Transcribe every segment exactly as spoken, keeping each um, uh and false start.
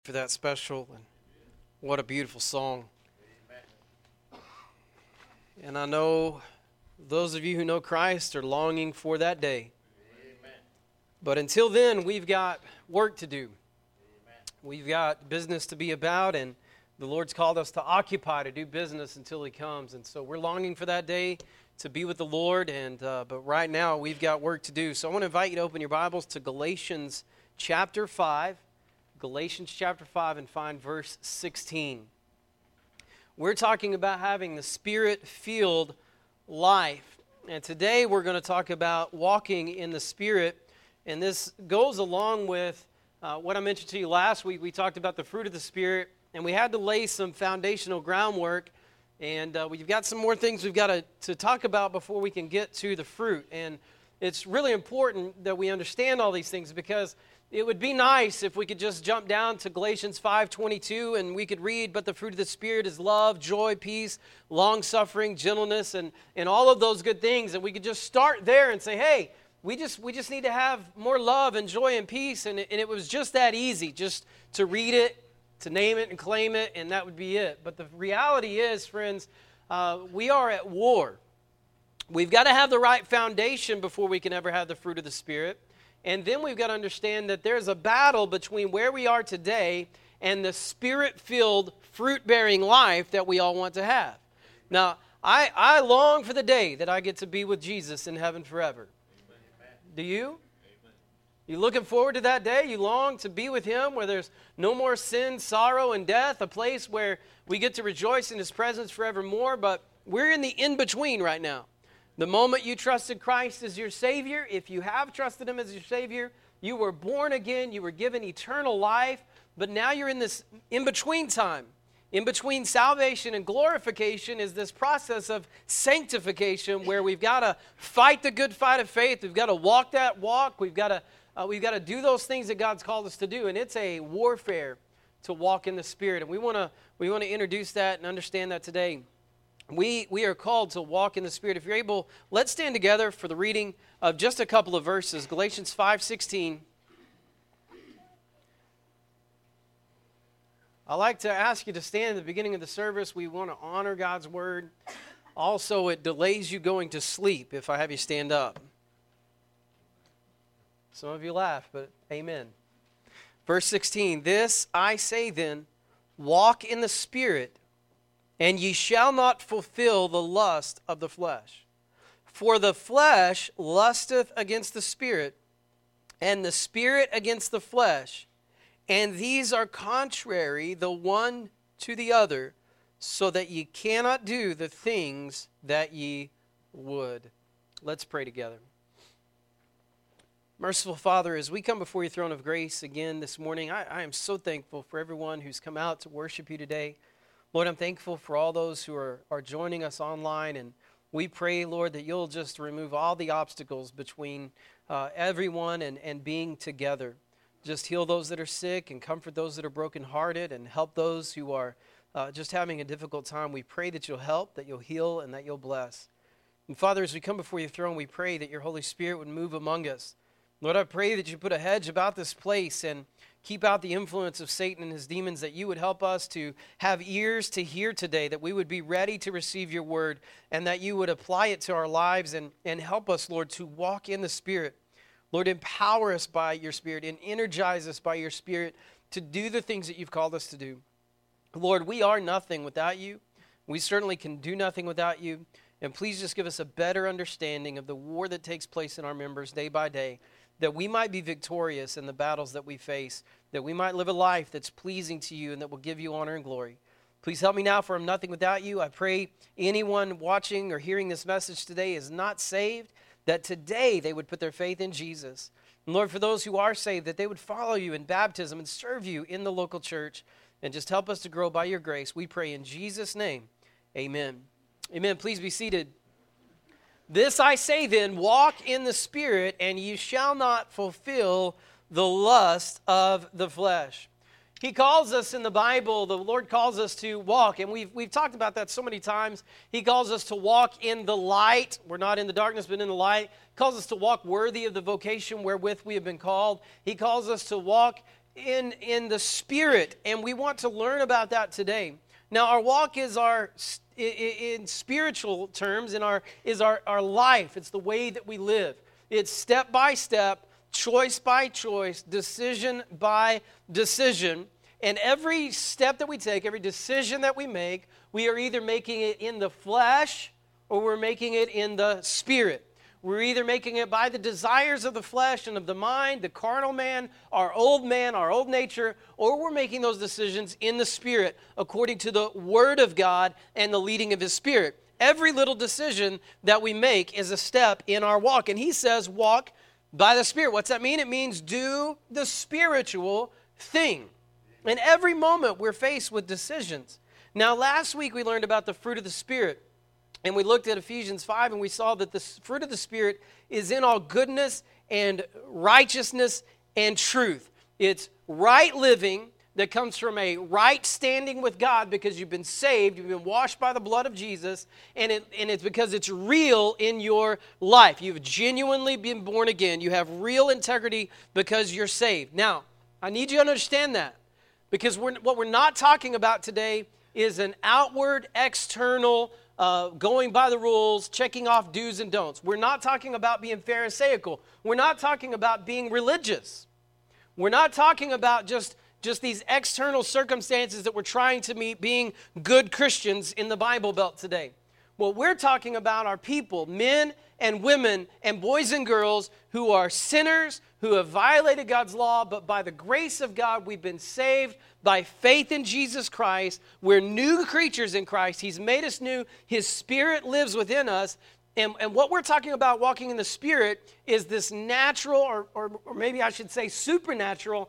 For that special, and what a beautiful song. And I know those of you who know Christ are longing for that day. Amen. But until then, we've got work to do. Amen. We've got business to be about, and the Lord's called us to occupy, to do business until He comes. And so we're longing for that day to be with the Lord, and uh, but right now we've got work to do. So I want to invite you to open your Bibles to Galatians chapter five. Galatians chapter five, and find verse sixteen. We're talking about having the Spirit-filled life. And today we're going to talk about walking in the Spirit. And this goes along with uh, what I mentioned to you last week. We talked about the fruit of the Spirit, and we had to lay some foundational groundwork. And uh, we've got some more things we've got to, to talk about before we can get to the fruit. And it's really important that we understand all these things, because it would be nice if we could just jump down to Galatians five twenty-two and we could read, but the fruit of the Spirit is love, joy, peace, long-suffering, gentleness, and, and all of those good things. And we could just start there and say, hey, we just we just need to have more love and joy and peace. And it, and it was just that easy, just to read it, to name it and claim it, and that would be it. But the reality is, friends, uh, we are at war. We've got to have the right foundation before we can ever have the fruit of the Spirit. And then we've got to understand that there's a battle between where we are today and the Spirit-filled, fruit-bearing life that we all want to have. Now, I, I long for the day that I get to be with Jesus in heaven forever. Amen. Do you? Amen. You looking forward to that day? You long to be with Him, where there's no more sin, sorrow, and death, a place where we get to rejoice in His presence forevermore. But we're in the in-between right now. The moment you trusted Christ as your Savior, if you have trusted Him as your Savior, you were born again, you were given eternal life, but now you're in this in-between time. In between salvation and glorification is this process of sanctification, where we've got to fight the good fight of faith. We've got to walk that walk. We've got to uh, we've got to do those things that God's called us to do, and it's a warfare to walk in the Spirit. And we want to we want to introduce that and understand that today. We we are called to walk in the Spirit. If you're able, let's stand together for the reading of just a couple of verses. Galatians five sixteen. I like to ask you to stand at the beginning of the service. We want to honor God's Word. Also, it delays you going to sleep if I have you stand up. Some of you laugh, but amen. Verse sixteen, this I say then, walk in the Spirit, and ye shall not fulfill the lust of the flesh. For the flesh lusteth against the Spirit, and the Spirit against the flesh. And these are contrary the one to the other, so that ye cannot do the things that ye would. Let's pray together. Merciful Father, as we come before your throne of grace again this morning, I, I am so thankful for everyone who's come out to worship you today. Lord, I'm thankful for all those who are, are joining us online, and we pray, Lord, that you'll just remove all the obstacles between uh, everyone and, and being together. Just heal those that are sick and comfort those that are brokenhearted and help those who are uh, just having a difficult time. We pray that you'll help, that you'll heal, and that you'll bless. And Father, as we come before your throne, we pray that your Holy Spirit would move among us. Lord, I pray that you put a hedge about this place and keep out the influence of Satan and his demons, that you would help us to have ears to hear today, that we would be ready to receive your word, and that you would apply it to our lives and, and help us, Lord, to walk in the Spirit. Lord, empower us by your Spirit and energize us by your Spirit to do the things that you've called us to do. Lord, we are nothing without you. We certainly can do nothing without you. And please just give us a better understanding of the war that takes place in our members day by day, that we might be victorious in the battles that we face, that we might live a life that's pleasing to you and that will give you honor and glory. Please help me now, for I'm nothing without you. I pray anyone watching or hearing this message today is not saved, that today they would put their faith in Jesus. And Lord, for those who are saved, that they would follow you in baptism and serve you in the local church, and just help us to grow by your grace. We pray in Jesus' name, amen. Amen. Please be seated. This I say then, walk in the Spirit, and you shall not fulfill the lust of the flesh. He calls us in the Bible, the Lord calls us to walk, and we've, we've talked about that so many times. He calls us to walk in the light. We're not in the darkness, but in the light. He calls us to walk worthy of the vocation wherewith we have been called. He calls us to walk in, in the Spirit, and we want to learn about that today. Now, our walk is our, in spiritual terms, in our, is our, our life. It's the way that we live. It's step by step, choice by choice, decision by decision. And every step that we take, every decision that we make, we are either making it in the flesh or we're making it in the Spirit. We're either making it by the desires of the flesh and of the mind, the carnal man, our old man, our old nature, or we're making those decisions in the Spirit according to the Word of God and the leading of His Spirit. Every little decision that we make is a step in our walk. And He says, walk by the Spirit. What's that mean? It means do the spiritual thing. And every moment we're faced with decisions. Now, last week we learned about the fruit of the Spirit. And we looked at Ephesians five, and we saw that the fruit of the Spirit is in all goodness and righteousness and truth. It's right living that comes from a right standing with God because you've been saved, you've been washed by the blood of Jesus, and, it, and it's because it's real in your life. You've genuinely been born again. You have real integrity because you're saved. Now, I need you to understand that because we're, what we're not talking about today is an outward, external Uh, going by the rules, checking off do's and don'ts. We're not talking about being pharisaical. We're not talking about being religious. We're not talking about just, just these external circumstances that we're trying to meet being good Christians in the Bible Belt today. What we're talking about are people, men and women and boys and girls who are sinners, who have violated God's law, but by the grace of God, we've been saved by faith in Jesus Christ. We're new creatures in Christ. He's made us new. His Spirit lives within us. And, and what we're talking about walking in the Spirit is this natural, or, or, or maybe I should say supernatural,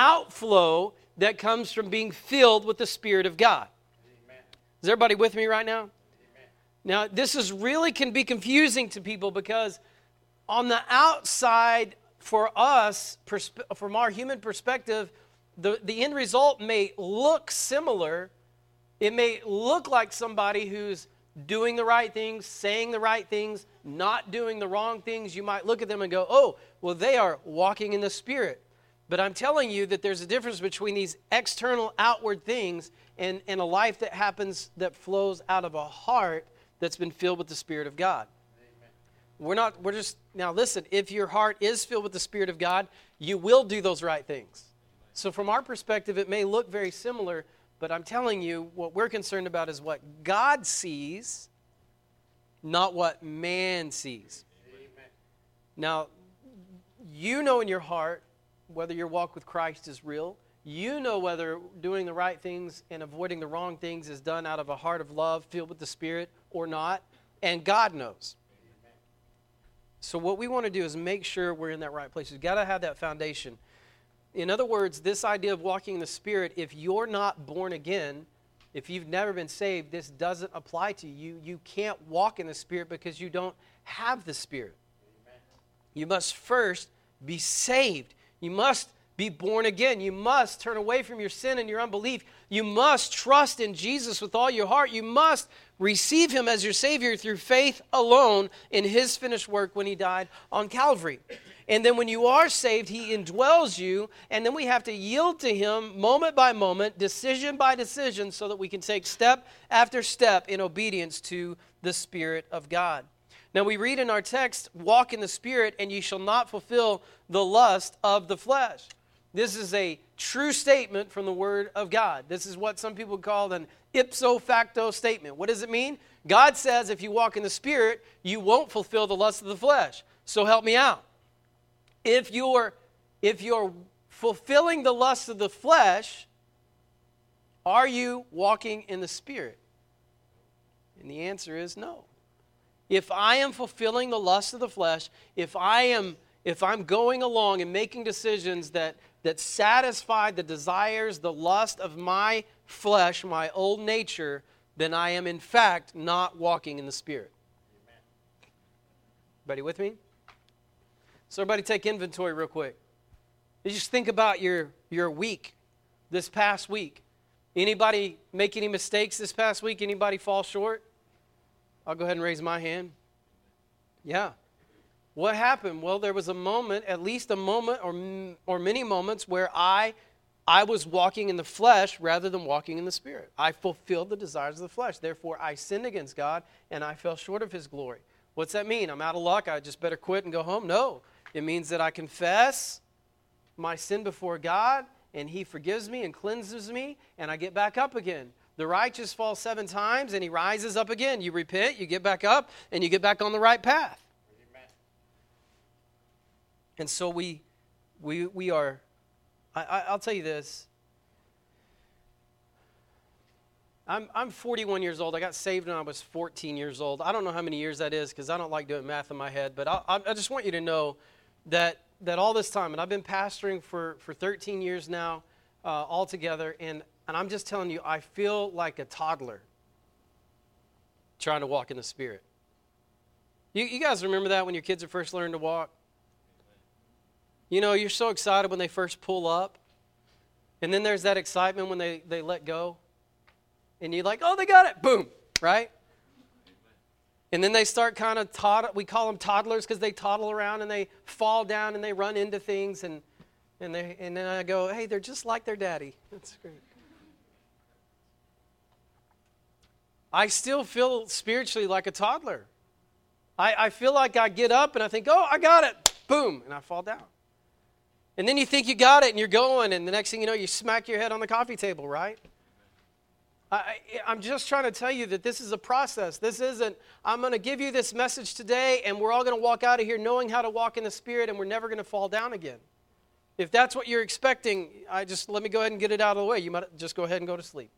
outflow that comes from being filled with the Spirit of God. Amen. Is everybody with me right now? Amen. Now, this is really can be confusing to people because on the outside, for us, persp- from our human perspective, the, the end result may look similar. It may look like somebody who's doing the right things, saying the right things, not doing the wrong things. You might look at them and go, oh, well, they are walking in the Spirit. But I'm telling you that there's a difference between these external, outward things and, and a life that happens, that flows out of a heart that's been filled with the Spirit of God. Amen. We're not, we're just, now listen, if your heart is filled with the Spirit of God, you will do those right things. So from our perspective, it may look very similar, but I'm telling you, what we're concerned about is what God sees, not what man sees. Amen. Now, you know in your heart whether your walk with Christ is real. You know whether doing the right things and avoiding the wrong things is done out of a heart of love, filled with the Spirit, or not. And God knows. Amen. So what we want to do is make sure we're in that right place. We've got to have that foundation. In other words, this idea of walking in the Spirit, if you're not born again, if you've never been saved, this doesn't apply to you. You can't walk in the Spirit because you don't have the Spirit. Amen. You must first be saved. You must be born again. You must turn away from your sin and your unbelief. You must trust in Jesus with all your heart. You must receive Him as your Savior through faith alone in His finished work when He died on Calvary. And then when you are saved, He indwells you, and then we have to yield to Him moment by moment, decision by decision, so that we can take step after step in obedience to the Spirit of God. Now we read in our text, walk in the Spirit, and ye shall not fulfill the lust of the flesh. This is a true statement from the Word of God. This is what some people call an ipso facto statement. What does it mean? God says if you walk in the Spirit, you won't fulfill the lust of the flesh. So help me out. If you're, if you're fulfilling the lust of the flesh, are you walking in the Spirit? And the answer is no. If I am fulfilling the lust of the flesh, if I am, if I'm going along and making decisions that, that satisfy the desires, the lust of my flesh, my old nature, then I am in fact not walking in the Spirit. Amen. Everybody with me? So everybody take inventory real quick. You just think about your, your week, this past week. Anybody make any mistakes this past week? Anybody fall short? I'll go ahead and raise my hand. Yeah. What happened? Well, there was a moment, at least a moment or, or many moments where I I was walking in the flesh rather than walking in the Spirit. I fulfilled the desires of the flesh. Therefore, I sinned against God, and I fell short of His glory. What's that mean? I'm out of luck. I just better quit and go home? No. It means that I confess my sin before God, and He forgives me and cleanses me, and I get back up again. The righteous falls seven times, and he rises up again. You repent, you get back up, and you get back on the right path. Amen. And so we, we, we are, I, I, I'll tell you this. I'm, I'm forty-one years old. I got saved when I was fourteen years old. I don't know how many years that is because I don't like doing math in my head, but I, I just want you to know that that all this time, and I've been pastoring for, for thirteen years now uh, altogether, and, and I'm just telling you, I feel like a toddler trying to walk in the Spirit. You, you guys remember that when your kids are first learning to walk? You know, you're so excited when they first pull up, and then there's that excitement when they, they let go. And you're like, oh, they got it. Boom, right? And then they start kind of, tod- we call them toddlers because they toddle around and they fall down and they run into things. And and they and then I go, hey, they're just like their daddy. That's great. I still feel spiritually like a toddler. I, I feel like I get up and I think, oh, I got it. Boom, and I fall down. And then you think you got it and you're going, and the next thing you know, you smack your head on the coffee table, right? I, I'm just trying to tell you that this is a process. This isn't, I'm going to give you this message today, and we're all going to walk out of here knowing how to walk in the Spirit, and we're never going to fall down again. If that's what you're expecting, I just let me go ahead and get it out of the way. You might just go ahead and go to sleep.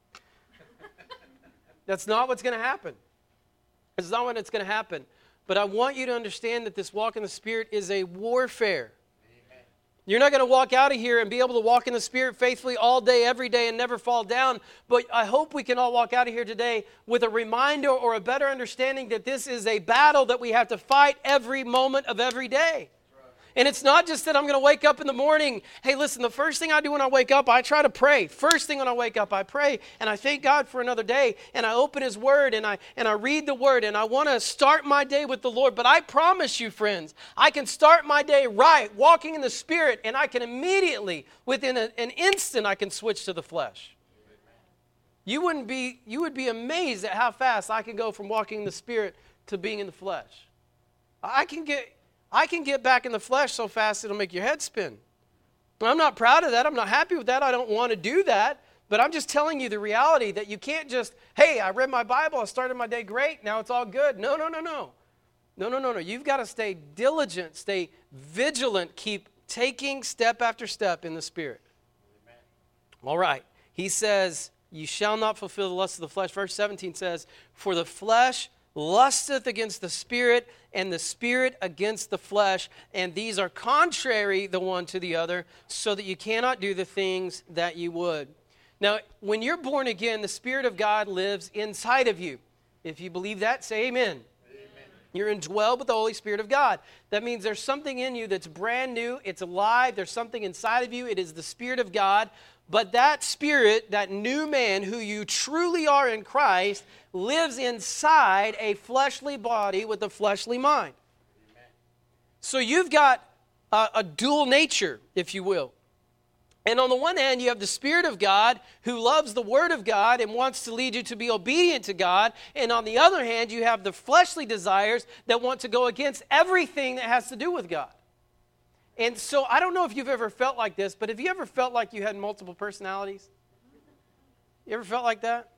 That's not what's going to happen. It's not what it's going to happen. But I want you to understand that this walk in the Spirit is a warfare. You're not going to walk out of here and be able to walk in the Spirit faithfully all day, every day, and never fall down. But I hope we can all walk out of here today with a reminder or a better understanding that this is a battle that we have to fight every moment of every day. And it's not just that I'm going to wake up in the morning. Hey, listen, the first thing I do when I wake up, I try to pray. First thing when I wake up, I pray, and I thank God for another day, and I open His Word, and I and I read the Word, and I want to start my day with the Lord. But I promise you, friends, I can start my day right, walking in the Spirit, and I can immediately, within a, an instant, I can switch to the flesh. You wouldn't be, you would be amazed at how fast I can go from walking in the Spirit to being in the flesh. I can get... I can get back in the flesh so fast it'll make your head spin. I'm not proud of that. I'm not happy with that. I don't want to do that. But I'm just telling you the reality that you can't just, hey, I read my Bible, I started my day great, now it's all good. No, no, no, no. No, no, no, no. You've got to stay diligent, stay vigilant, keep taking step after step in the Spirit. Amen. All right. He says, you shall not fulfill the lust of the flesh. Verse seventeen says, for the flesh lusteth against the Spirit, and the Spirit against the flesh, and these are contrary the one to the other, so that you cannot do the things that you would. Now, when you're born again, the Spirit of God lives inside of you. If you believe that, say amen. Amen. You're indwelled with the Holy Spirit of God. That means there's something in you that's brand new, it's alive, there's something inside of you, it is the Spirit of God. But that Spirit, that new man who you truly are in Christ, lives inside a fleshly body with a fleshly mind. Amen. So you've got a, a dual nature, if you will. And on the one hand, you have the Spirit of God who loves the Word of God and wants to lead you to be obedient to God. And on the other hand, you have the fleshly desires that want to go against everything that has to do with God. And so I don't know if you've ever felt like this, but have you ever felt like you had multiple personalities? You ever felt like that?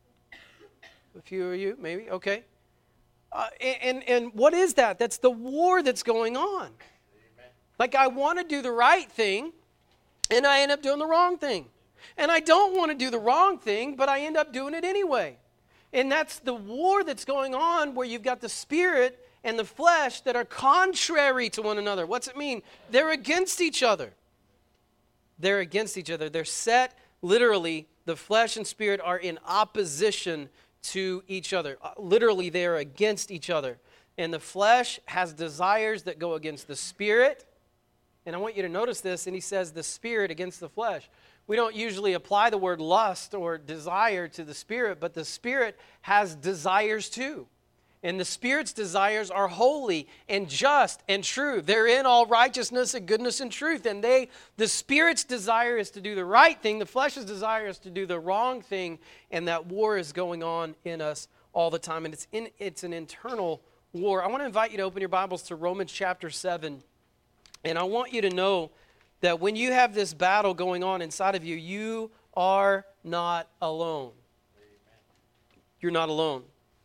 A few of you, maybe. Okay. Uh, and, and what is that? That's the war that's going on. Amen. Like I want to do the right thing, and I end up doing the wrong thing. And I don't want to do the wrong thing, but I end up doing it anyway. And that's the war that's going on where you've got the Spirit and the flesh that are contrary to one another. What's it mean? They're against each other. They're against each other. They're set, literally, the flesh and spirit are in opposition to each other. Uh, literally, they are against each other. And the flesh has desires that go against the Spirit. And I want you to notice this, and he says the Spirit against the flesh. We don't usually apply the word lust or desire to the Spirit, but the Spirit has desires too. And the Spirit's desires are holy and just and true. They're in all righteousness and goodness and truth. And they, the Spirit's desire is to do the right thing. The flesh's desire is to do the wrong thing. And that war is going on in us all the time. And it's in, it's an internal war. I want to invite you to open your Bibles to Romans chapter seven. And I want you to know that when you have this battle going on inside of you, you are not alone. You're not alone.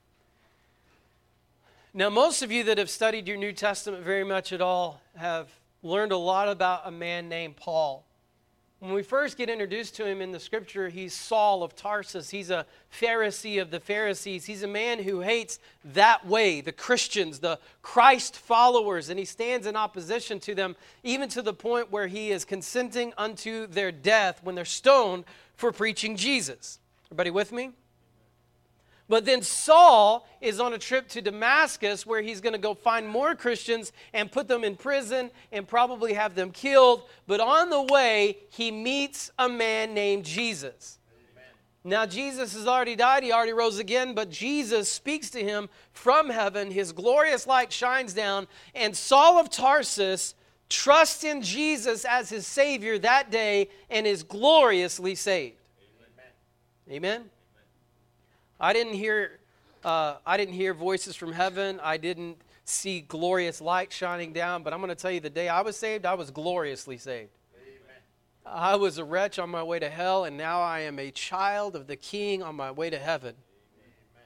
Now, most of you that have studied your New Testament very much at all have learned a lot about a man named Paul. When we first get introduced to him in the Scripture, he's Saul of Tarsus. He's a Pharisee of the Pharisees. He's a man who hates that way, the Christians, the Christ followers, and he stands in opposition to them, even to the point where he is consenting unto their death when they're stoned for preaching Jesus. Everybody with me? But then Saul is on a trip to Damascus where he's going to go find more Christians and put them in prison and probably have them killed. But on the way, he meets a man named Jesus. Amen. Now, Jesus has already died. He already rose again. But Jesus speaks to him from heaven. His glorious light shines down. And Saul of Tarsus trusts in Jesus as his Savior that day and is gloriously saved. Amen. Amen. I didn't hear, uh, I didn't hear voices from heaven. I didn't see glorious light shining down. But I'm going to tell you, the day I was saved, I was gloriously saved. Amen. I was a wretch on my way to hell, and now I am a child of the King on my way to heaven. Amen.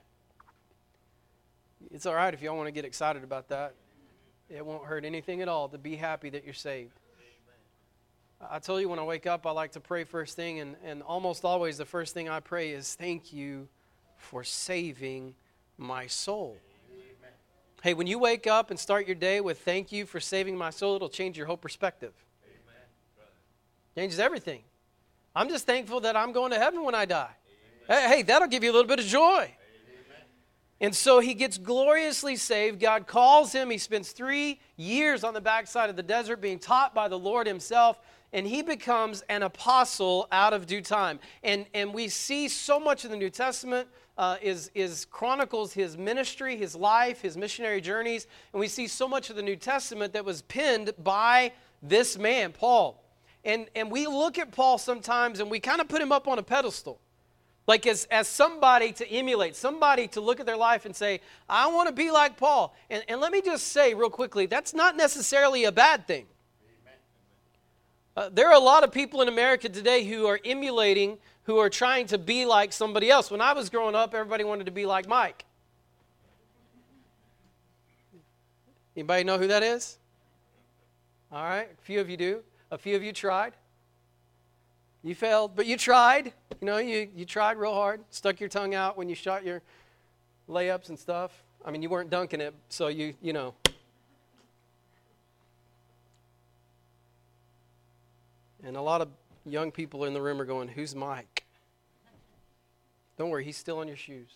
It's all right if y'all want to get excited about that. It won't hurt anything at all to be happy that you're saved. Amen. I tell you, when I wake up, I like to pray first thing, and, and almost always the first thing I pray is, thank you for saving my soul. Amen. Hey, when you wake up and start your day with thank you for saving my soul, it'll change your whole perspective. Amen. Changes everything. I'm just thankful that I'm going to heaven when I die. Hey, hey, that'll give you a little bit of joy. Amen. And so he gets gloriously saved. God calls him. He spends three years on the backside of the desert being taught by the Lord himself. And he becomes an apostle out of due time. And, and we see so much in the New Testament uh, is, is chronicles his ministry, his life, his missionary journeys. And we see so much of the New Testament that was penned by this man, Paul. And, and we look at Paul sometimes and we kind of put him up on a pedestal. Like as, as somebody to emulate, somebody to look at their life and say, I want to be like Paul. And, and let me just say real quickly, that's not necessarily a bad thing. Uh, there are a lot of people in America today who are emulating, who are trying to be like somebody else. When I was growing up, everybody wanted to be like Mike. Anybody know who that is? All right, a few of you do. A few of you tried. You failed, but you tried. You know, you, you tried real hard. Stuck your tongue out when you shot your layups and stuff. I mean, you weren't dunking it, so you, you know. And a lot of young people in the room are going, who's Mike? Don't worry, he's still on your shoes.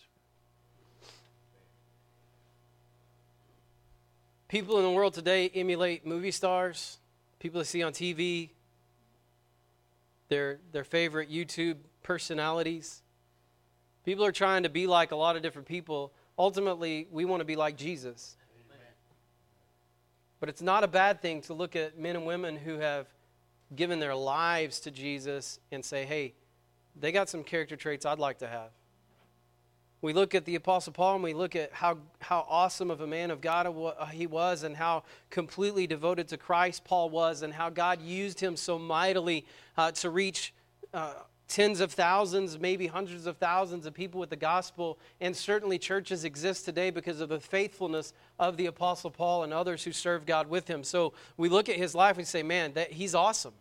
People in the world today emulate movie stars, people they see on T V, their, their favorite YouTube personalities. People are trying to be like a lot of different people. Ultimately, we want to be like Jesus. Amen. But it's not a bad thing to look at men and women who have given their lives to Jesus and say, hey, they got some character traits I'd like to have. We look at the Apostle Paul and we look at how, how awesome of a man of God he was and how completely devoted to Christ Paul was and how God used him so mightily uh, to reach uh, tens of thousands, maybe hundreds of thousands of people with the gospel. And certainly churches exist today because of the faithfulness of the Apostle Paul and others who served God with him. So we look at his life and say, man, that, he's awesome.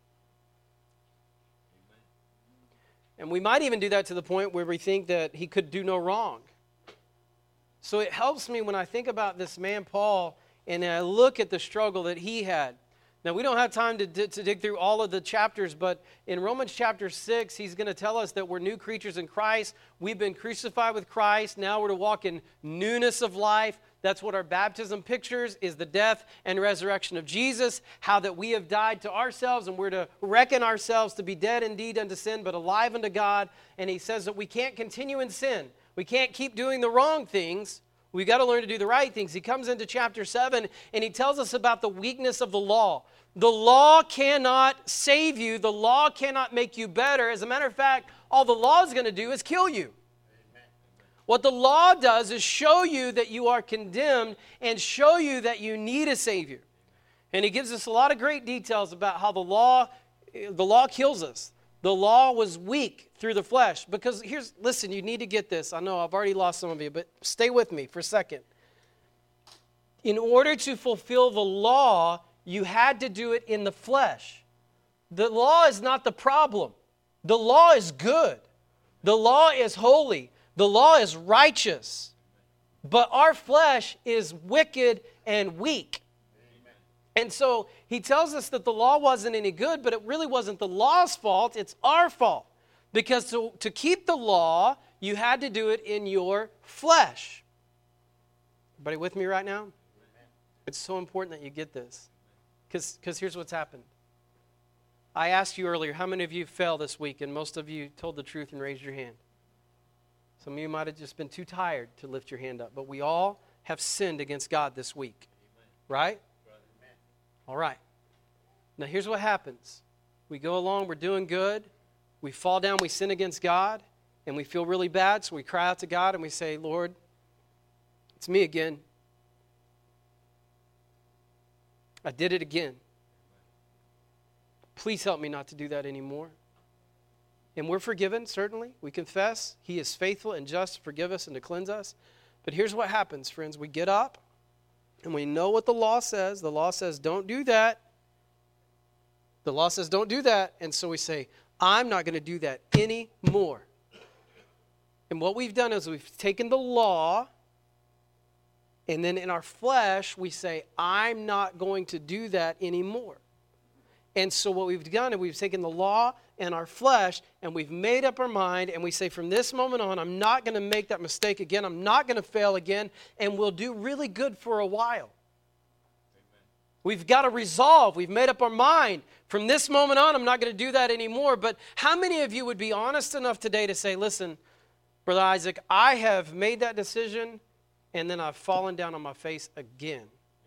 Amen. And we might even do that to the point where we think that he could do no wrong. So it helps me when I think about this man, Paul, and I look at the struggle that he had. Now, we don't have time to, d- to dig through all of the chapters, but in Romans chapter six, he's going to tell us that we're new creatures in Christ. We've been crucified with Christ. Now we're to walk in newness of life. That's what our baptism pictures, is the death and resurrection of Jesus, how that we have died to ourselves and we're to reckon ourselves to be dead indeed unto sin, but alive unto God. And he says that we can't continue in sin. We can't keep doing the wrong things We've got to learn to do the right things. He comes into chapter seven and he tells us about the weakness of the law. The law cannot save you. The law cannot make you better. As a matter of fact, all the law is going to do is kill you. Amen. What the law does is show you that you are condemned and show you that you need a Savior. And he gives us a lot of great details about how the law, the law kills us. The law was weak through the flesh. Because here's, listen, you need to get this. I know I've already lost some of you, but stay with me for a second. In order to fulfill the law, you had to do it in the flesh. The law is not the problem. The law is good. The law is holy. The law is righteous. But our flesh is wicked and weak. Amen. And so he tells us that the law wasn't any good, but it really wasn't the law's fault. It's our fault. Because to, to keep the law, you had to do it in your flesh. Everybody with me right now? Amen. It's so important that you get this. Because here's what's happened. I asked you earlier, how many of you fell this week? And most of you told the truth and raised your hand. Some of you might have just been too tired to lift your hand up. But we all have sinned against God this week. Amen. Right? Amen. All right. Now here's what happens. We go along, we're doing good. We fall down, we sin against God. And we feel really bad. So we cry out to God and we say, Lord, it's me again. I did it again. Please help me not to do that anymore. And we're forgiven, certainly. We confess. He is faithful and just to forgive us and to cleanse us. But here's what happens, friends. We get up and we know what the law says. The law says, don't do that. The law says, don't do that. And so we say, I'm not going to do that anymore. And what we've done is we've taken the law, and then in our flesh, we say, I'm not going to do that anymore. And so what we've done is we've taken the law and our flesh, and we've made up our mind, and we say, from this moment on, I'm not going to make that mistake again. I'm not going to fail again, and we'll do really good for a while. Amen. We've got a resolve. We've made up our mind. From this moment on, I'm not going to do that anymore. But how many of you would be honest enough today to say, listen, Brother Isaac, I have made that decision, and then I've fallen down on my face again?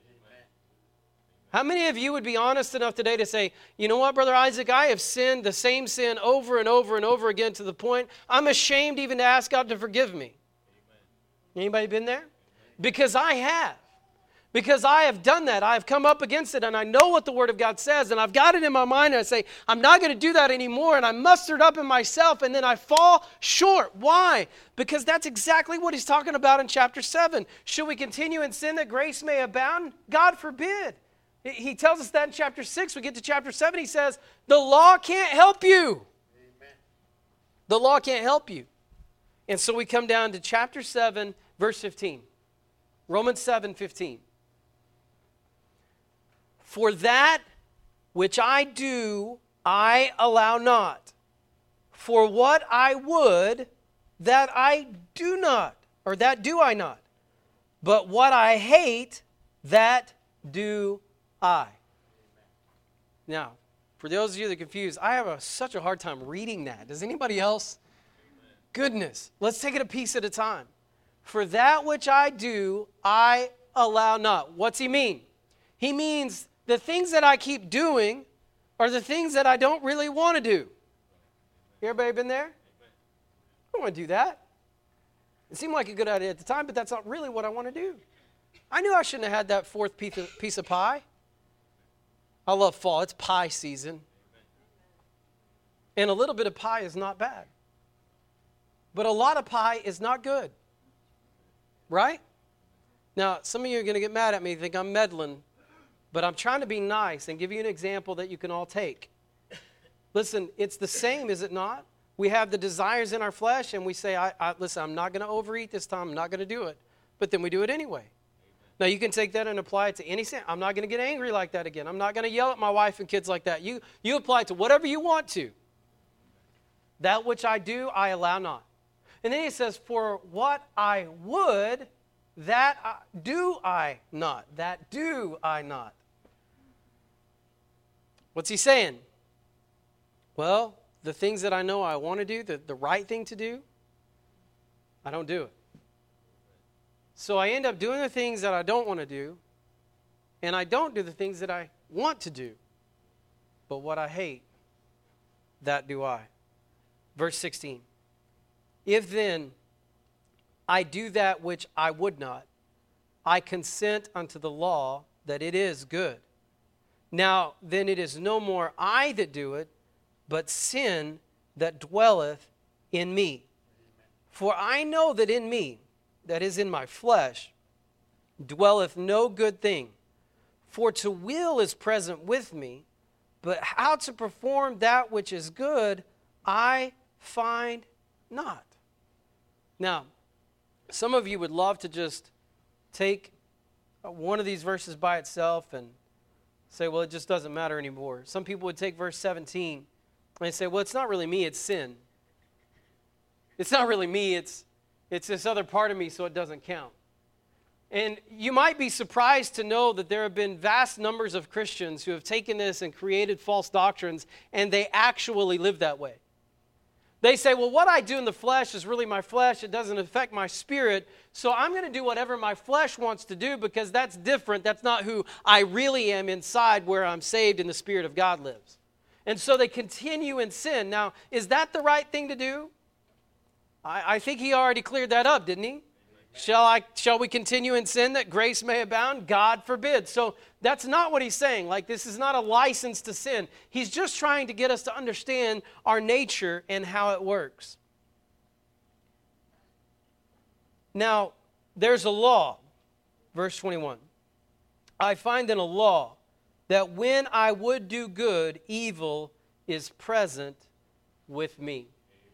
How many of you would be honest enough today to say, you know what, Brother Isaac, I have sinned the same sin over and over and over again to the point I'm ashamed even to ask God to forgive me? Amen. Anybody been there? Amen. Because I have. Because I have done that. I have come up against it, and I know what the Word of God says, and I've got it in my mind, and I say, I'm not going to do that anymore, and I muster it up in myself, and then I fall short. Why? Because that's exactly what he's talking about in chapter seven. Should we continue in sin that grace may abound? God forbid. He tells us that in chapter six. We get to chapter seven, he says, the law can't help you. Amen. The law can't help you. And so we come down to chapter seven, verse fifteen. Romans seven, fifteen. For that which I do, I allow not. For what I would, that I do not, or that do I not. But what I hate, that do I. Now, for those of you that are confused, I have a, such a hard time reading that. Does anybody else? Amen. Goodness. Let's take it a piece at a time. For that which I do, I allow not. What's he mean? He means the things that I keep doing are the things that I don't really want to do. Everybody been there? I don't want to do that. It seemed like a good idea at the time, but that's not really what I want to do. I knew I shouldn't have had that fourth piece of, piece of pie. I love fall. It's pie season. And a little bit of pie is not bad. But a lot of pie is not good. Right? Now, some of you are going to get mad at me and think I'm meddling. But I'm trying to be nice and give you an example that you can all take. Listen, it's the same, is it not? We have the desires in our flesh and we say, I, I, listen, I'm not going to overeat this time. I'm not going to do it. But then we do it anyway. Now, you can take that and apply it to any sin. I'm not going to get angry like that again. I'm not going to yell at my wife and kids like that. You, you apply it to whatever you want to. That which I do, I allow not. And then he says, for what I would, that I, do I not. That do I not. What's he saying? Well, the things that I know I want to do, the, the right thing to do, I don't do it. So I end up doing the things that I don't want to do, and I don't do the things that I want to do. But what I hate, that do I. Verse sixteen. If then I do that which I would not, I consent unto the law that it is good. Now then it is no more I that do it, but sin that dwelleth in me. For I know that in me, that is in my flesh, dwelleth no good thing. For to will is present with me, but how to perform that which is good, I find not. Now, some of you would love to just take one of these verses by itself and say, well, it just doesn't matter anymore. Some people would take verse seventeen and they say, well, it's not really me, it's sin. It's not really me, it's, it's this other part of me, so it doesn't count. And you might be surprised to know that there have been vast numbers of Christians who have taken this and created false doctrines, and they actually live that way. They say, well, what I do in the flesh is really my flesh. It doesn't affect my spirit, so I'm going to do whatever my flesh wants to do because that's different. That's not who I really am inside where I'm saved and the Spirit of God lives. And so they continue in sin. Now, is that the right thing to do? I, I think he already cleared that up, didn't he? Shall I? Shall we continue in sin that grace may abound? God forbid. So that's not what he's saying. Like, this is not a license to sin. He's just trying to get us to understand our nature and how it works. Now, there's a law. Verse twenty-one. I find in a law that when I would do good, evil is present with me.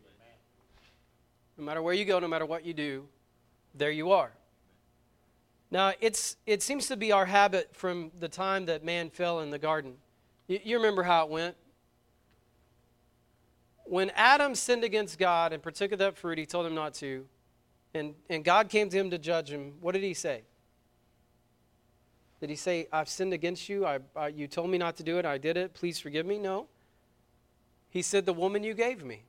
No matter where you go, no matter what you do, there you are. Now, it's it seems to be our habit from the time that man fell in the garden. You, you remember how it went? When Adam sinned against God and partook of that fruit, he told him not to, and, and God came to him to judge him, what did he say? Did he say, I've sinned against you, I, I, you told me not to do it, I did it, please forgive me? No. He said, the woman you gave me.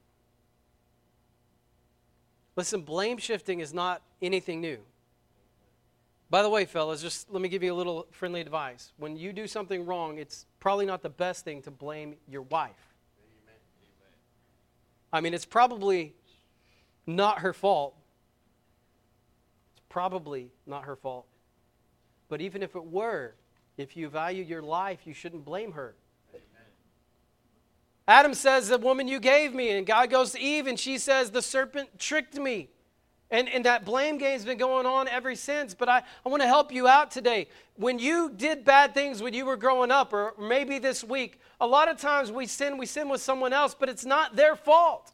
Listen, blame shifting is not anything new. By the way, fellas, just let me give you a little friendly advice. When you do something wrong, it's probably not the best thing to blame your wife. Amen. I mean, it's probably not her fault. It's probably not her fault. But even if it were, if you value your life, you shouldn't blame her. Adam says, the woman you gave me, and God goes to Eve, and she says, the serpent tricked me. And, and that blame game's been going on ever since. But I, I want to help you out today. When you did bad things when you were growing up, or maybe this week, a lot of times we sin, we sin with someone else, but it's not their fault.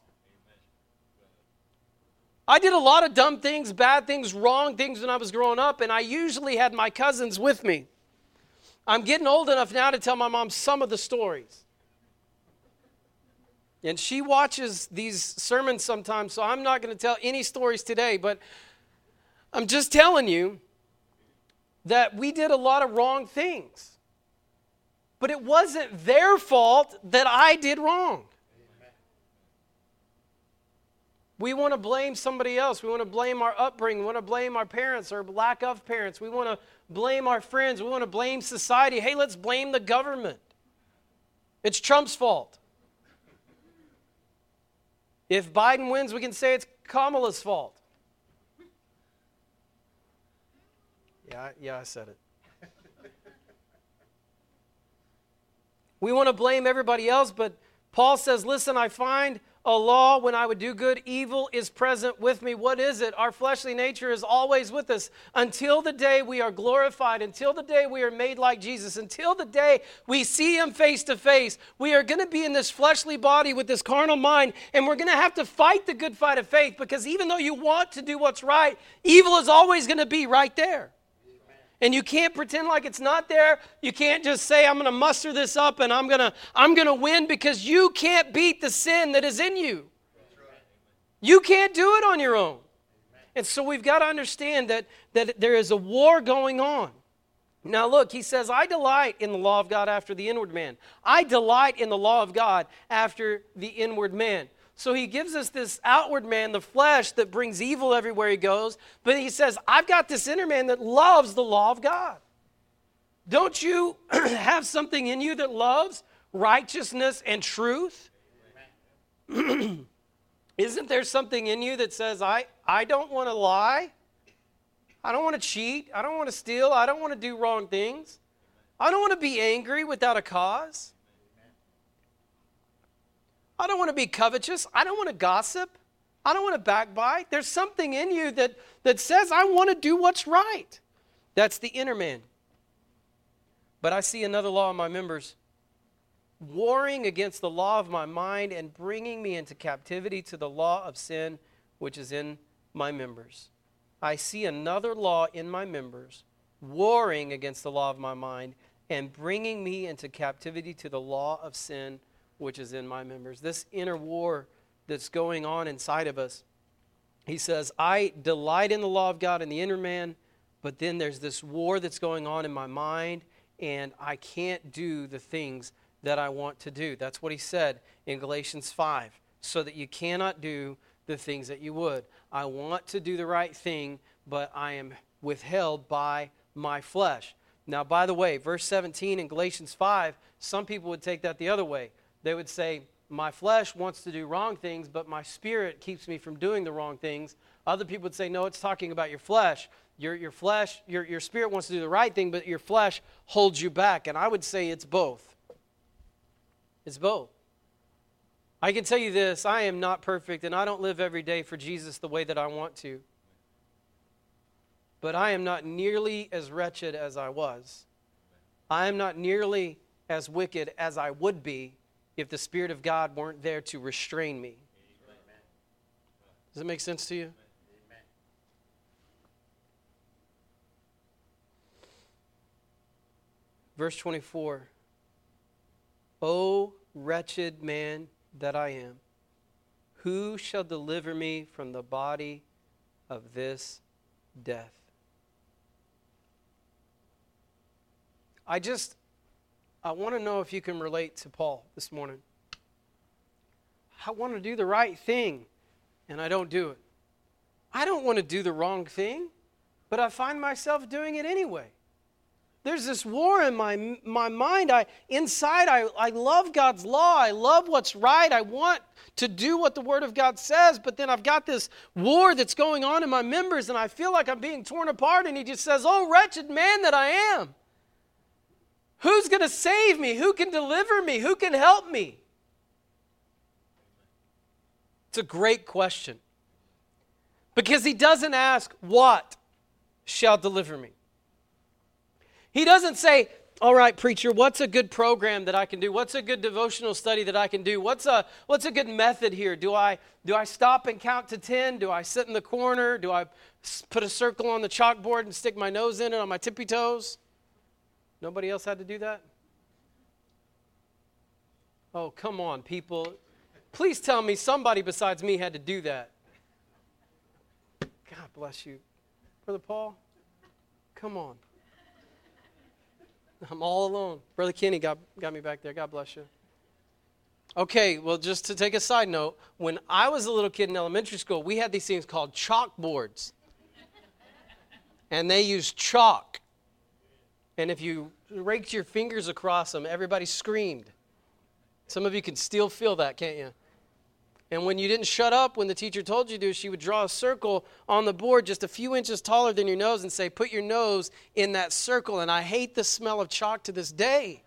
I did a lot of dumb things, bad things, wrong things when I was growing up, and I usually had my cousins with me. I'm getting old enough now to tell my mom some of the stories. And she watches these sermons sometimes, so I'm not going to tell any stories today, but I'm just telling you that we did a lot of wrong things. But it wasn't their fault that I did wrong. We want to blame somebody else. We want to blame our upbringing. We want to blame our parents or lack of parents. We want to blame our friends. We want to blame society. Hey, let's blame the government. It's Trump's fault. If Biden wins, we can say it's Kamala's fault. Yeah, yeah, I said it. We want to blame everybody else, but Paul says, listen, I find a law when I would do good, evil is present with me. What is it? Our fleshly nature is always with us until the day we are glorified, until the day we are made like Jesus, until the day we see him face to face. We are going to be in this fleshly body with this carnal mind, and we're going to have to fight the good fight of faith, because even though you want to do what's right, evil is always going to be right there. And you can't pretend like it's not there. You can't just say, I'm going to muster this up and I'm going to I'm going to win, because you can't beat the sin that is in you. You can't do it on your own. And so we've got to understand that, that there is a war going on. Now look, he says, I delight in the law of God after the inward man. I delight in the law of God after the inward man. So he gives us this outward man, the flesh, that brings evil everywhere he goes. But he says, I've got this inner man that loves the law of God. Don't you have something in you that loves righteousness and truth? Isn't there something in you that says, I, I don't want to lie? I don't want to cheat. I don't want to steal. I don't want to do wrong things. I don't want to be angry without a cause. I don't want to be covetous. I don't want to gossip. I don't want to backbite. There's something in you that, that says, I want to do what's right. That's the inner man. But I see another law in my members, warring against the law of my mind and bringing me into captivity to the law of sin, which is in my members. I see another law in my members, warring against the law of my mind and bringing me into captivity to the law of sin, which is in my members. This inner war that's going on inside of us. He says, I delight in the law of God in the inner man, but then there's this war that's going on in my mind, and I can't do the things that I want to do. That's what he said in Galatians five, so that you cannot do the things that you would. I want to do the right thing, but I am withheld by my flesh. Now, by the way, verse seventeen in Galatians five, some people would take that the other way. They would say, my flesh wants to do wrong things, but my spirit keeps me from doing the wrong things. Other people would say, no, it's talking about your flesh. Your, your flesh, your, your spirit wants to do the right thing, but your flesh holds you back. And I would say it's both. It's both. I can tell you this, I am not perfect, and I don't live every day for Jesus the way that I want to. But I am not nearly as wretched as I was. I am not nearly as wicked as I would be if the Spirit of God weren't there to restrain me. Does that make sense to you? Verse twenty-four. O wretched man that I am, who shall deliver me from the body of this death? I just, I want to know if you can relate to Paul this morning. I want to do the right thing, and I don't do it. I don't want to do the wrong thing, but I find myself doing it anyway. There's this war in my my mind. I inside, I, I love God's law. I love what's right. I want to do what the Word of God says, but then I've got this war that's going on in my members, and I feel like I'm being torn apart, and he just says, oh, wretched man that I am. Who's going to save me? Who can deliver me? Who can help me? It's a great question. Because he doesn't ask, what shall deliver me? He doesn't say, all right, preacher, what's a good program that I can do? What's a good devotional study that I can do? What's a what's a good method here? Do I do I stop and count to ten? Do I sit in the corner? Do I put a circle on the chalkboard and stick my nose in it on my tippy toes? Nobody else had to do that? Oh, come on, people. Please tell me somebody besides me had to do that. God bless you. Brother Paul, come on. I'm all alone. Brother Kenny got, got me back there. God bless you. Okay, well, just to take a side note, when I was a little kid in elementary school, we had these things called chalkboards. And they used chalk. And if you raked your fingers across them, everybody screamed. Some of you can still feel that, can't you? And when you didn't shut up when the teacher told you to, she would draw a circle on the board just a few inches taller than your nose and say, put your nose in that circle. And I hate the smell of chalk to this day.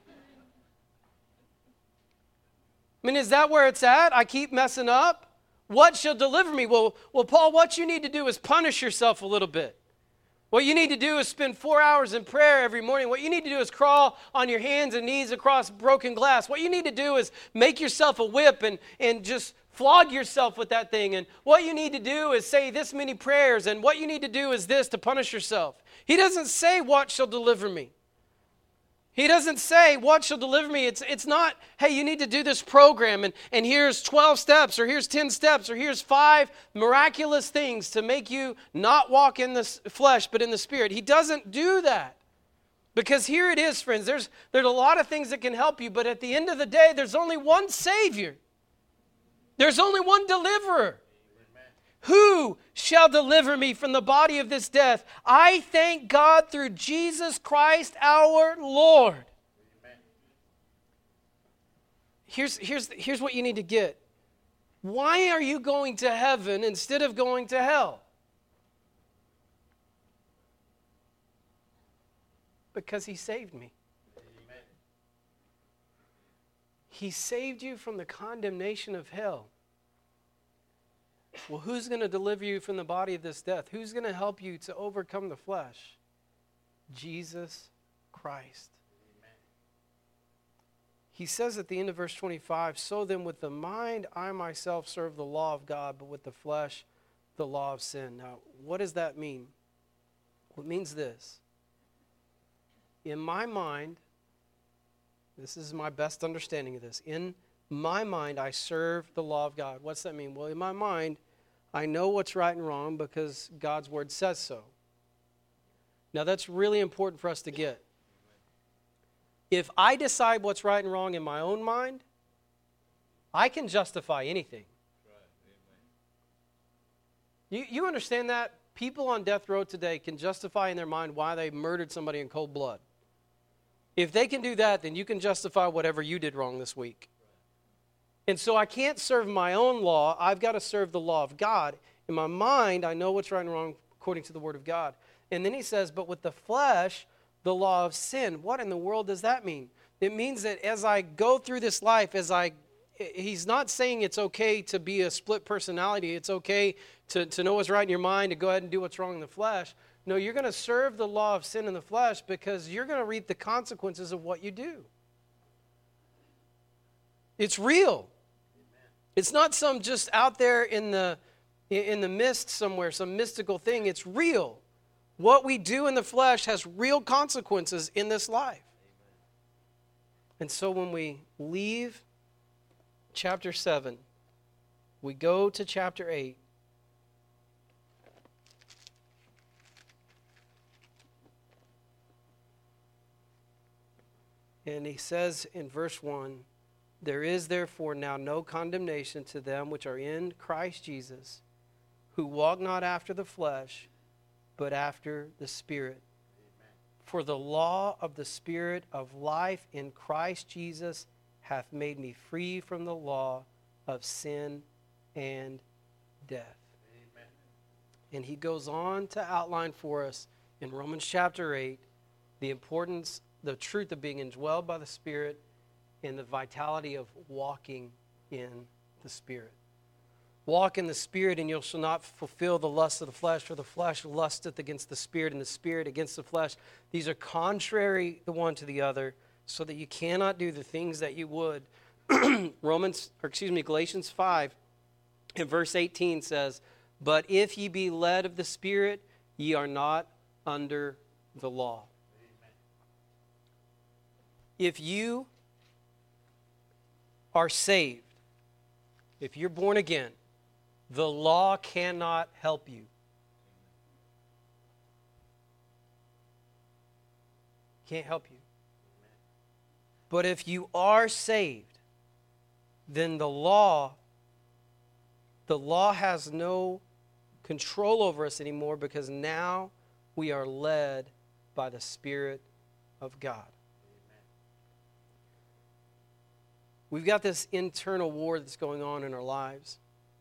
I mean, is that where it's at? I keep messing up? What shall deliver me? Well, well, Paul, what you need to do is punish yourself a little bit. What you need to do is spend four hours in prayer every morning. What you need to do is crawl on your hands and knees across broken glass. What you need to do is make yourself a whip and, and just flog yourself with that thing. And what you need to do is say this many prayers. And what you need to do is this to punish yourself. He doesn't say, what shall deliver me? He doesn't say, what shall deliver me? It's, it's not, hey, you need to do this program, and, and here's twelve steps, or here's ten steps, or here's five miraculous things to make you not walk in the flesh, but in the Spirit. He doesn't do that. Because here it is, friends. There's, there's a lot of things that can help you, but at the end of the day, there's only one Savior. There's only one deliverer. Who shall deliver me from the body of this death? I thank God through Jesus Christ our Lord. Amen. Here's, here's, here's what you need to get. Why are you going to heaven instead of going to hell? Because he saved me. Amen. He saved you from the condemnation of hell. Well, who's going to deliver you from the body of this death? Who's going to help you to overcome the flesh? Jesus Christ. Amen. He says at the end of verse twenty-five, so then with the mind I myself serve the law of God, but with the flesh the law of sin. Now, what does that mean? Well, it means this. In my mind, this is my best understanding of this. In my mind, I serve the law of God. What's that mean? Well, in my mind, I know what's right and wrong because God's word says so. Now, that's really important for us to get. If I decide what's right and wrong in my own mind, I can justify anything. You, you understand that? People on death row today can justify in their mind why they murdered somebody in cold blood. If they can do that, then you can justify whatever you did wrong this week. And so I can't serve my own law. I've got to serve the law of God. In my mind, I know what's right and wrong according to the word of God. And then he says, but with the flesh, the law of sin. What in the world does that mean? It means that as I go through this life, as I, he's not saying it's okay to be a split personality. It's okay to, to know what's right in your mind, to go ahead and do what's wrong in the flesh. No, you're going to serve the law of sin in the flesh because you're going to reap the consequences of what you do. It's real. It's not some just out there in the in the mist somewhere, some mystical thing. It's real. What we do in the flesh has real consequences in this life. And so when we leave chapter seven, we go to chapter eight. And he says in verse one, there is therefore now no condemnation to them which are in Christ Jesus, who walk not after the flesh, but after the Spirit. Amen. For the law of the Spirit of life in Christ Jesus hath made me free from the law of sin and death. Amen. And he goes on to outline for us in Romans chapter eight the importance, the truth of being indwelled by the Spirit, and the vitality of walking in the Spirit. Walk in the Spirit, and you shall not fulfill the lust of the flesh, for the flesh lusteth against the Spirit, and the Spirit against the flesh. These are contrary the one to the other, so that you cannot do the things that you would. Romans, or excuse me, Galatians five, in verse eighteen says, but if ye be led of the Spirit, ye are not under the law. Amen. If you are saved, if you're born again, the law cannot help you. Can't help you. But if you are saved, then the law, the law has no control over us anymore because now we are led by the Spirit of God. We've got this internal war that's going on in our lives.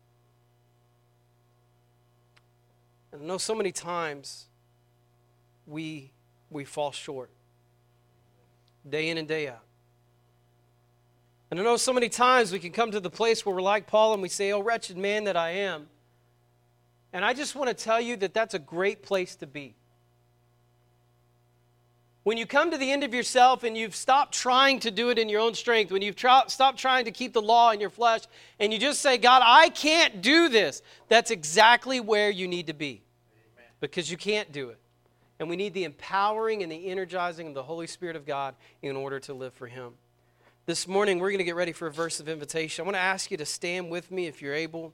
And I know so many times we, we fall short, day in and day out. And I know so many times we can come to the place where we're like Paul and we say, oh, wretched man that I am. And I just want to tell you that that's a great place to be. When you come to the end of yourself and you've stopped trying to do it in your own strength, when you've try, stopped trying to keep the law in your flesh, and you just say, God, I can't do this, that's exactly where you need to be. Amen. Because you can't do it. And we need the empowering and the energizing of the Holy Spirit of God in order to live for Him. This morning, we're going to get ready for a verse of invitation. I want to ask you to stand with me if you're able.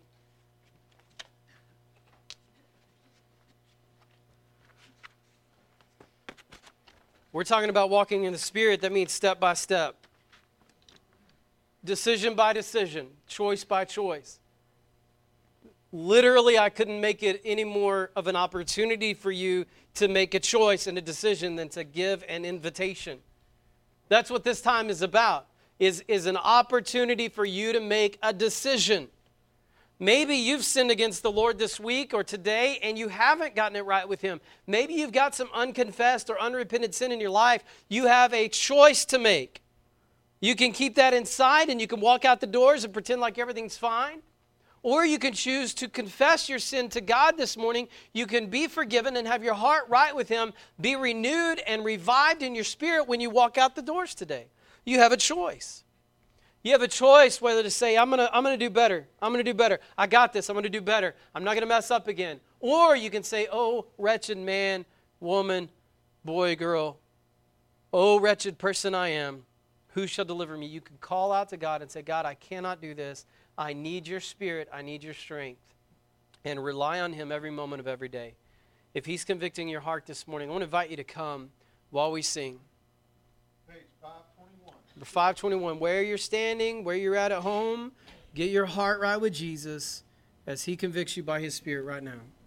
We're talking about walking in the Spirit. That means step by step. decision by decision, choice by choice. Literally, I couldn't make it any more of an opportunity for you to make a choice and a decision than to give an invitation. That's what this time is about, is, is an opportunity for you to make a decision. Maybe you've sinned against the Lord this week or today and you haven't gotten it right with Him. Maybe you've got some unconfessed or unrepented sin in your life. You have a choice to make. You can keep that inside and you can walk out the doors and pretend like everything's fine. Or you can choose to confess your sin to God this morning. You can be forgiven and have your heart right with Him, be renewed and revived in your spirit when you walk out the doors today. You have a choice. You have a choice whether to say, I'm going to I'm going to do better. I'm going to do better. I got this. I'm going to do better. I'm not going to mess up again. Or you can say, oh, wretched man, woman, boy, girl, oh, wretched person I am, who shall deliver me? You can call out to God and say, God, I cannot do this. I need your spirit. I need your strength. And rely on Him every moment of every day. If He's convicting your heart this morning, I want to invite you to come while we sing. Page five twenty-one. Number five twenty-one, where you're standing, where you're at at home, get your heart right with Jesus as He convicts you by His Spirit right now.